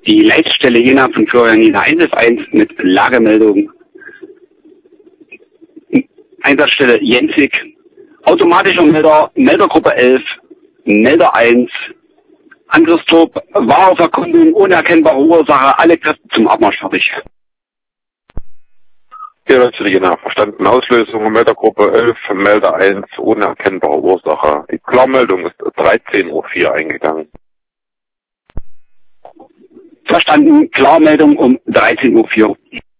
Die Leitstelle Jena von Florian Jena 111 mit Lagemeldung. Einsatzstelle Jensig. Automatischer Melder, Meldergruppe 11, Melder 1. Angriffstrupp, war auf Erkundung, unerkennbare Ursache, alle Kräfte zum Abmarsch fertig. Hier Leitstelle Jena, verstanden. Auslösung, Meldergruppe 11, Melder 1, unerkennbare Ursache. Die Klarmeldung ist 13:04 Uhr eingegangen. Verstanden, Klarmeldung um 13:04 Uhr.